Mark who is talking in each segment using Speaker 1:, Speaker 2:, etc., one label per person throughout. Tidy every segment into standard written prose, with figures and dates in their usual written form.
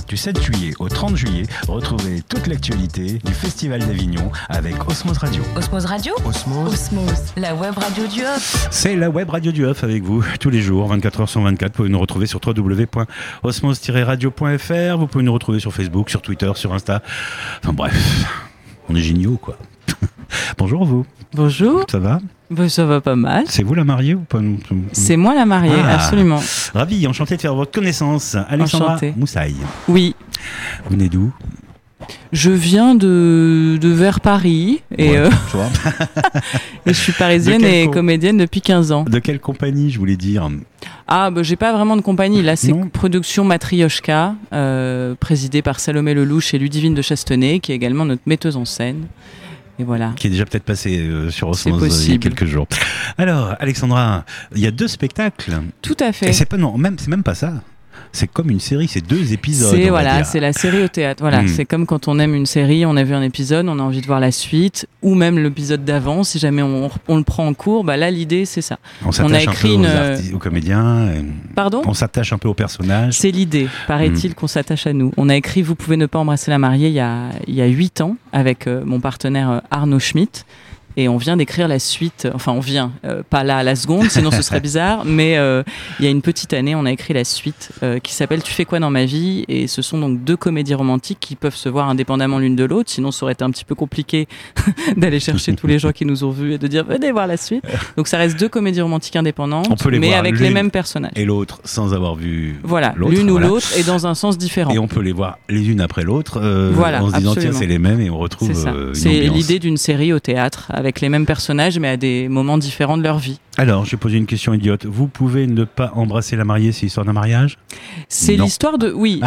Speaker 1: Du 7 juillet au 30 juillet, retrouvez toute l'actualité du Festival d'Avignon avec Osmose Radio.
Speaker 2: Osmose Radio ? Osmose, la web radio du Off.
Speaker 1: C'est la web radio du Off avec vous tous les jours, 24h sur 24. Vous pouvez nous retrouver sur www.osmose-radio.fr. Vous pouvez nous retrouver sur Facebook, sur Twitter, sur Insta. Enfin bref, on est géniaux quoi. Bonjour vous.
Speaker 3: Bonjour.
Speaker 1: Ça va ?
Speaker 3: Ben, ça va pas mal.
Speaker 1: C'est vous la mariée ou pas ?
Speaker 3: C'est moi la mariée, absolument.
Speaker 1: Ravi, enchanté de faire votre connaissance. Alexandra Moussaï.
Speaker 3: Oui.
Speaker 1: Vous venez d'où ?
Speaker 3: Je viens de vers Paris et,
Speaker 1: ouais,
Speaker 3: et je suis parisienne et comédienne depuis 15 ans.
Speaker 1: De quelle compagnie, je voulais dire ?
Speaker 3: Ah, bah, j'ai pas vraiment de compagnie. Là, c'est Production Matrioshka, présidée par Salomé Lelouch et Ludivine de Chastenay, qui est également notre metteuse en scène. Et voilà. Qui
Speaker 1: est déjà peut-être passé sur Osmose il y a quelques jours. Alors, Alexandra, il y a 2 spectacles.
Speaker 3: Tout à fait.
Speaker 1: Et c'est même pas ça. C'est comme une série, c'est 2 épisodes.
Speaker 3: C'est la série au théâtre. Voilà, c'est comme quand on aime une série, on a vu un épisode, on a envie de voir la suite, ou même l'épisode d'avant, si jamais on le prend en cours. Bah là, l'idée, c'est ça.
Speaker 1: On s'attache un peu aux comédiens.
Speaker 3: Pardon ?
Speaker 1: On s'attache un peu aux personnages.
Speaker 3: C'est l'idée, paraît-il, qu'on s'attache à nous. On a écrit Vous pouvez ne pas embrasser la mariée il y a 8 ans avec mon partenaire Arnaud Schmitt. Et on vient d'écrire la suite, pas là à la seconde, sinon ce serait bizarre, mais il y a une petite année, on a écrit la suite qui s'appelle Tu fais quoi dans ma vie ? Et ce sont donc 2 comédies romantiques qui peuvent se voir indépendamment l'une de l'autre, sinon ça aurait été un petit peu compliqué d'aller chercher tous les gens qui nous ont vus et de dire venez voir la suite. Donc ça reste 2 comédies romantiques indépendantes, mais avec les mêmes personnages.
Speaker 1: Et l'autre sans avoir vu l'autre.
Speaker 3: L'une ou l'autre et dans un sens différent.
Speaker 1: Et on peut les voir les unes après l'autre en se disant tiens c'est les mêmes et on retrouve une ambiance.
Speaker 3: C'est l'idée d'une série au théâtre avec les mêmes personnages mais à des moments différents de leur vie.
Speaker 1: Alors, je vais poser une question idiote. Vous pouvez ne pas embrasser la mariée, c'est l'histoire d'un mariage ?
Speaker 3: C'est l'histoire de... Oui,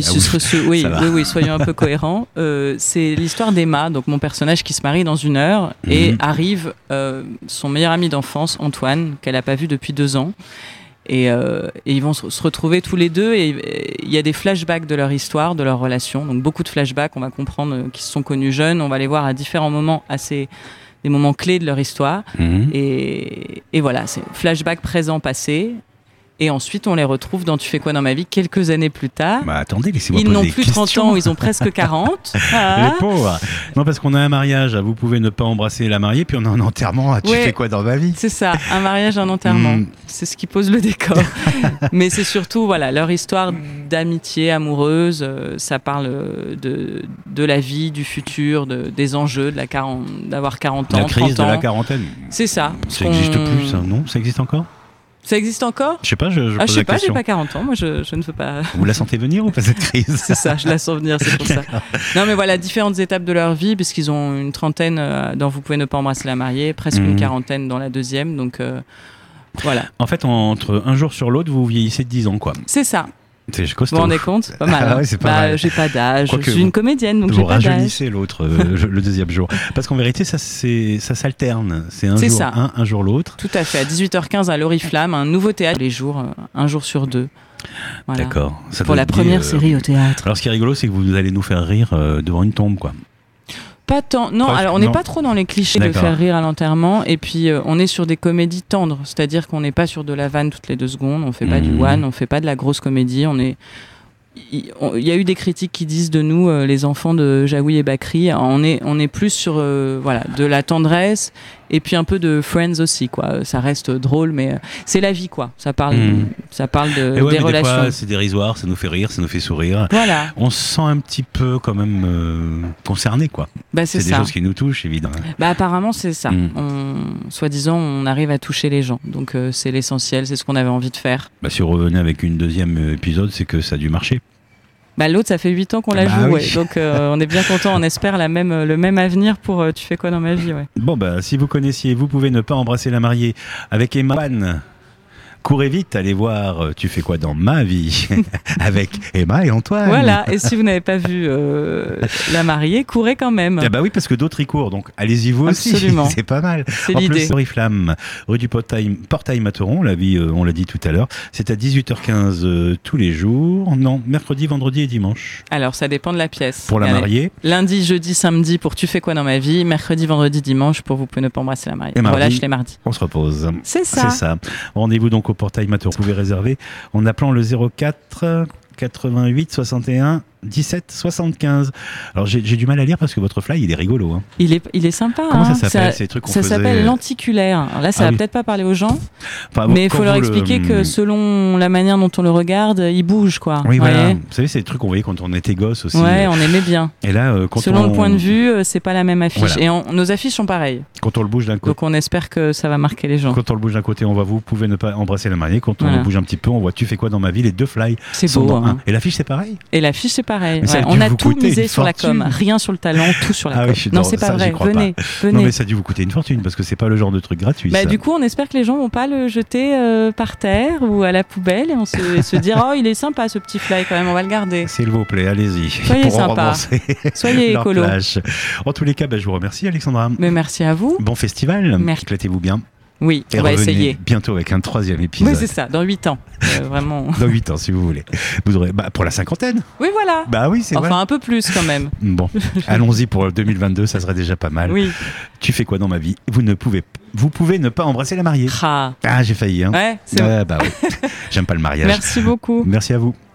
Speaker 3: soyons un peu cohérents. C'est l'histoire d'Emma, donc mon personnage qui se marie dans 1 heure et arrive son meilleur ami d'enfance, Antoine, qu'elle n'a pas vu depuis 2 ans. Et ils vont se retrouver tous les deux et il y a des flashbacks de leur histoire, de leur relation. Donc beaucoup de flashbacks, on va comprendre qu'ils se sont connus jeunes. On va les voir à différents moments des moments clés de leur histoire. Et voilà, c'est flashback présent, passé. Et ensuite, on les retrouve dans Tu fais quoi dans ma vie quelques années plus tard.
Speaker 1: Bah attendez, laissez-moi
Speaker 3: poser des questions. Ils n'ont plus 30 ans, ils ont presque 40.
Speaker 1: Les pauvres. Non, parce qu'on a un mariage, vous pouvez ne pas embrasser la mariée, puis on a un enterrement à Tu fais quoi dans ma vie ?
Speaker 3: C'est ça, un mariage, un enterrement. C'est ce qui pose le décor. Mais c'est surtout, leur histoire d'amitié amoureuse. Ça parle de la vie, du futur, des enjeux, d'avoir 40 ans, 30 ans.
Speaker 1: La crise de la quarantaine.
Speaker 3: C'est ça.
Speaker 1: Ça n'existe plus, ça, non ? Ça existe encore ?
Speaker 3: Ça existe encore ?
Speaker 1: Je sais pas, je pose la question.
Speaker 3: J'ai pas 40 ans, moi je ne veux pas...
Speaker 1: Vous la sentez venir ou pas cette crise ?
Speaker 3: C'est ça, je la sens venir, c'est pour ça. Non mais voilà, différentes étapes de leur vie, puisqu'ils ont une trentaine dans Vous pouvez ne pas embrasser la mariée, presque une quarantaine dans la deuxième, donc voilà.
Speaker 1: En fait, entre un jour sur l'autre, vous vieillissez de 10 ans, quoi.
Speaker 3: C'est ça.
Speaker 1: C'est costaud.
Speaker 3: Vous vous rendez compte ? Pas mal.
Speaker 1: Ah ouais, c'est pas mal.
Speaker 3: J'ai pas d'âge. Je suis une comédienne, donc j'ai pas d'âge.
Speaker 1: Vous rajeunissez l'autre, le deuxième jour. Parce qu'en vérité, ça s'alterne. C'est un jour un jour l'autre.
Speaker 3: Tout à fait. À 18h15 à l'Oriflamme, un nouveau théâtre les jours, un jour sur 2. Voilà.
Speaker 1: D'accord. Ça
Speaker 3: pour la première série au théâtre.
Speaker 1: Alors, ce qui est rigolo, c'est que vous allez nous faire rire devant une tombe, quoi.
Speaker 3: Pas tant. Non, alors on n'est pas trop dans les clichés de faire rire à l'enterrement. Et puis on est sur des comédies tendres, c'est-à-dire qu'on n'est pas sur de la vanne toutes les 2 secondes. On fait pas du one, on fait pas de la grosse comédie. Il y a eu des critiques qui disent de nous, les enfants de Jaoui et Bakri, on est plus sur de la tendresse et puis un peu de Friends aussi, quoi. Ça reste drôle, mais c'est la vie, quoi. Ça parle des relations. Des fois,
Speaker 1: c'est dérisoire, ça nous fait rire, ça nous fait sourire.
Speaker 3: Voilà.
Speaker 1: On se sent un petit peu quand même concerné, quoi.
Speaker 3: C'est
Speaker 1: des choses qui nous touchent, évidemment.
Speaker 3: Apparemment, c'est ça. Soi-disant, on arrive à toucher les gens. Donc c'est l'essentiel, c'est ce qu'on avait envie de faire.
Speaker 1: Si on revenait avec une deuxième épisode, c'est que ça a dû marcher.
Speaker 3: L'autre, ça fait 8 ans qu'on la joue, oui. Donc on est bien content, on espère le même avenir pour Tu fais quoi dans ma vie, ouais.
Speaker 1: Bon, si vous connaissiez, vous pouvez ne pas embrasser la mariée avec Emma. Courez vite, allez voir Tu fais quoi dans ma vie avec Emma et Antoine.
Speaker 3: Voilà, et si vous n'avez pas vu La mariée, courez quand même.
Speaker 1: Oui, parce que d'autres y courent, donc allez-y vous
Speaker 3: Absolument.
Speaker 1: aussi, c'est pas mal.
Speaker 3: C'est l'idée.
Speaker 1: Plus, Oriflamme, rue du Portail-Materon, on l'a dit tout à l'heure, c'est à 18h15 tous les jours, mercredi, vendredi et dimanche.
Speaker 3: Alors ça dépend de la pièce.
Speaker 1: Pour la mariée.
Speaker 3: Lundi, jeudi, samedi pour Tu fais quoi dans ma vie, mercredi, vendredi, dimanche pour Vous pouvez ne pas embrasser la mariée.
Speaker 1: Et mardi,
Speaker 3: relâche les mardis.
Speaker 1: On se repose.
Speaker 3: C'est ça.
Speaker 1: Rendez-vous donc au Portail Materon. Vous pouvez réserver en appelant le 04 88 61 17 75. Alors j'ai du mal à lire parce que votre fly il est rigolo. Hein.
Speaker 3: Il est sympa.
Speaker 1: Comment ça s'appelle ces trucs qu'on faisait...
Speaker 3: Ça s'appelle lenticulaire. Alors là, ça va peut-être pas parler aux gens, mais il faut leur expliquer que selon la manière dont on le regarde, il bouge quoi.
Speaker 1: Oui, voilà. Vous savez, c'est des trucs qu'on voyait quand on était gosse aussi.
Speaker 3: Ouais, on aimait bien.
Speaker 1: Et là,
Speaker 3: selon le point de vue, c'est pas la même affiche. Voilà. Et nos affiches sont pareilles.
Speaker 1: Quand on le bouge d'un côté.
Speaker 3: Donc on espère que ça va marquer les gens.
Speaker 1: Quand on le bouge d'un côté, on voit vous pouvez ne pas embrasser la mariée. Quand on le bouge un petit peu, on voit tu fais quoi dans ma vie. Les deux fly.
Speaker 3: C'est beau. Hein.
Speaker 1: Et l'affiche c'est pareil.
Speaker 3: Et l'affiche c'est pareil. Ouais, on a tout misé sur la com, rien sur le talent, tout sur la com. Oui, non, c'est pas vrai. Venez.
Speaker 1: Non mais ça a dû vous coûter une fortune parce que c'est pas le genre de truc gratuit.
Speaker 3: Bah, du coup, on espère que les gens vont pas le jeter par terre ou à la poubelle et on se dire oh il est sympa ce petit fly quand même, on va le garder.
Speaker 1: S'il vous plaît, allez-y.
Speaker 3: Soyez sympa. Soyez écolo.
Speaker 1: En tous les cas, je vous remercie Alexandra.
Speaker 3: Mais merci à vous.
Speaker 1: Bon festival.
Speaker 3: Merci.
Speaker 1: Éclatez-vous bien.
Speaker 3: Oui, on va essayer.
Speaker 1: Bientôt avec un 3e épisode.
Speaker 3: Oui, c'est ça, dans 8 ans. Vraiment.
Speaker 1: Dans 8 ans, si vous voulez. Vous aurez, pour la 50aine.
Speaker 3: Oui, voilà.
Speaker 1: Bah oui, c'est vrai.
Speaker 3: Enfin, un peu plus quand même.
Speaker 1: Bon, allons-y pour 2022, ça serait déjà pas mal.
Speaker 3: Oui.
Speaker 1: Tu fais quoi dans ma vie ? Vous pouvez ne pas embrasser la mariée.
Speaker 3: Ah,
Speaker 1: j'ai failli. Hein.
Speaker 3: Ouais, c'est vrai.
Speaker 1: Bah oui. J'aime pas le mariage.
Speaker 3: Merci beaucoup.
Speaker 1: Merci à vous.